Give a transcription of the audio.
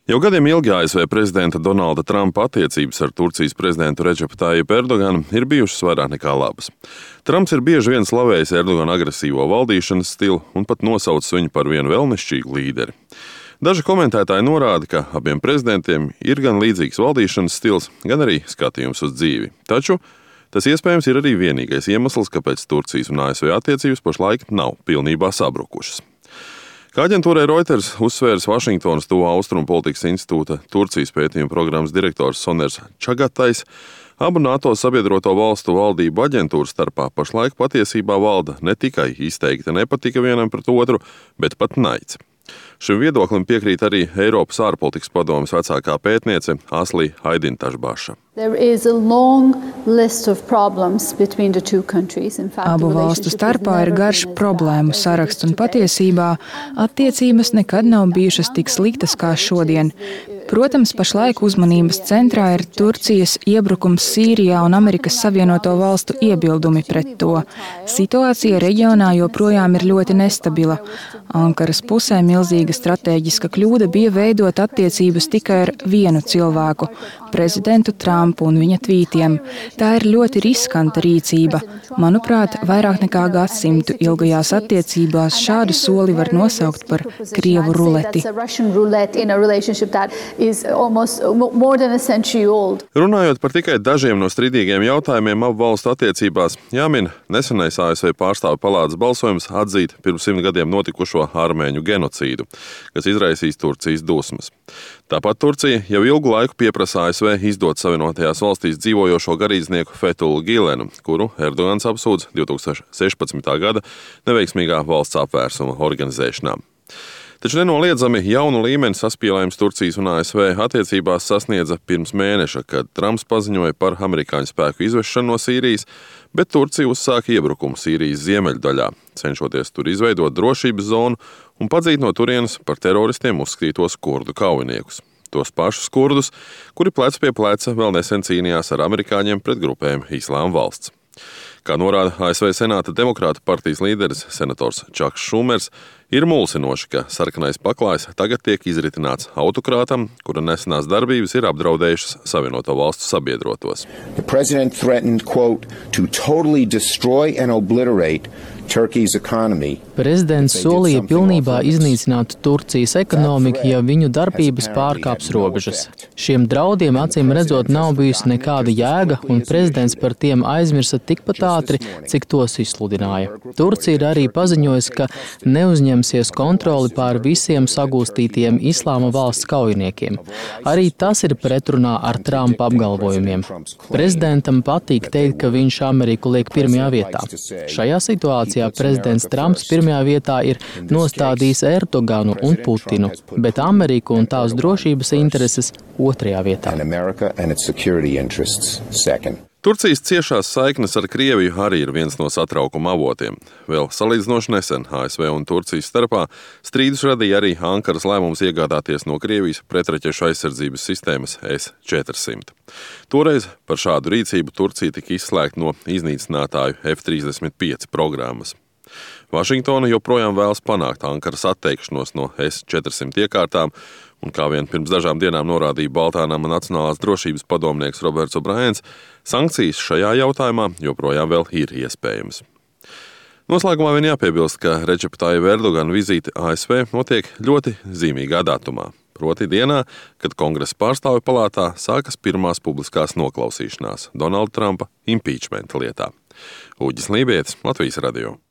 Jau gadiem ilgi ASV prezidenta Donalda Trumpa attiecības ar Turcijas prezidentu Redžepu Tajipu Erdoganu ir bijušas vairāk nekā labas. Trumps ir bieži vien slavējis Erdogana agresīvo valdīšanas stilu un pat nosaucis viņu par vienu vēlnešķīgu līderi. Daži komentētāji norāda, ka abiem prezidentiem ir gan līdzīgs valdīšanas stils, gan arī skatījums uz dzīvi. Taču tas iespējams ir arī vienīgais iemesls, kāpēc Turcijas un ASV attiecības pašlaik nav pilnībā sabrukušas. Kā aģentūrai Reuters uzsvērs Vašingtonas Tuvo Austrumu politikas institūta Turcijas pētījuma programmas direktors Soners Čagatais, abu NATO sabiedroto valstu valdību aģentūru starpā pašlaik patiesībā valda ne tikai izteikta nepatika vienam pret otru, bet pat naids. Šim viedoklim piekrīt arī Eiropas ārpolitikas padomes vecākā pētniece Aslī Haidintašbaša. Abu valstu starpā ir garš problēmu saraksts, un patiesībā attiecības nekad nav bijušas tik sliktas kā šodien. Protams, pašlaik uzmanības centrā ir Turcijas iebrukums Sīrijā un Amerikas Savienoto Valstu iebildumi pret to. Situācija reģionā joprojām ir ļoti nestabila. Ankaras pusē milzīga stratēģiska kļūda bija veidot attiecības tikai ar vienu cilvēku – prezidentu Trumpu un viņa tvītiem. Tā ir ļoti riskanta rīcība. Manuprāt, vairāk nekā gadsimtu ilgajās attiecībās šādu soli var nosaukt par Krievu ruleti. Runājot par tikai dažiem no strīdīgiem jautājumiem abu valstu attiecībās, jāmin nesenais ASV pārstāvju palātas balsojums atzīt pirms 100 gadiem notikušo armēņu genocīdu, kas izraisīs Turcijas dusmas. Tāpat Turcija jau ilgu laiku pieprasa ASV izdot Savienotajās valstīs dzīvojošo garīdznieku Fethullu Gilenu, kuru Erdogans apsūdz 2016. gada neveiksmīgā valsts apvērsuma organizēšanā. Taču nenoliedzami jaunu līmeni saspīlējums Turcijas un ASV attiecībās sasniedza pirms mēneša, kad Trumps paziņoja par amerikāņu spēku izvešanu no Sīrijas, bet Turcija uzsāka iebrukumu Sīrijas ziemeļdaļā, cenšoties tur izveidot drošības zonu un padzīt no turienes par teroristiem uzskatītos kurdu kaujiniekus. Tos pašus kurdus, kuri plec pie pleca vēl nesen cīnījās ar amerikāņiem pret grupējumu Islāma valsts. Kā norāda ASV Senāta demokrātu partijas līderis senators Čaks Šumers, ir mulsinoši, ka sarkanais paklājs tagad tiek izritināts autokrātam, kura nesenās darbības ir apdraudējušas Savienoto valstu sabiedrotos. The president threatened, quote, to totally destroy and obliterate Turkey's economy. Prezidents solīja pilnībā iznīcināt Turcijas ekonomiku, ja viņu darbības pārkāps robežas. Šiem draudiem acīm redzot nav bijusi nekāda jēga, un prezidents par tiem aizmirsa tikpat ātri, cik tos izsludināja. Turcija ir arī paziņojusi, ka neuzņemsies kontroli pār visiem sagūstītiem Islāma valsts kaujiniekiem. Arī tas ir pretrunā ar Trumpa apgalvojumiem. Prezidentam patīk teikt, ka viņš Ameriku liek pirmajā vietā. Šajā situācijā prezidents Trumps pirmajā vietā ir nostādījis Erdoganu un Putinu, bet Ameriku un tās drošības intereses otrajā vietā. Turcijas ciešās saiknes ar Krieviju arī ir viens no satraukuma avotiem. Vēl salīdzinoši nesen ASV un Turcijas starpā strīdus radīja arī Ankaras lēmums iegādāties no Krievijas pretraķešu aizsardzības sistēmas S-400. Toreiz par šādu rīcību Turcija tika izslēgta no iznīcinātāju F-35 programmas. Vašingtona joprojām vēlas panākt Ankaras atteikšanos no S-400 iekārtām, un kā vien pirms dažām dienām norādīja Baltānama Nacionālās drošības padomnieks Roberts O'Briens, sankcijas šajā jautājumā joprojām vēl ir iespējamas. Noslēgumā vien jāpiebilst, ka Redžepa Tajipa Erdogana vizīte ASV notiek ļoti zīmīgā datumā, proti dienā, kad Kongresa pārstāvju palātā sākas pirmās publiskās noklausīšanās Donalda Trumpa impeachmenta lietā. Uģis Lībietis, Latvijas radio.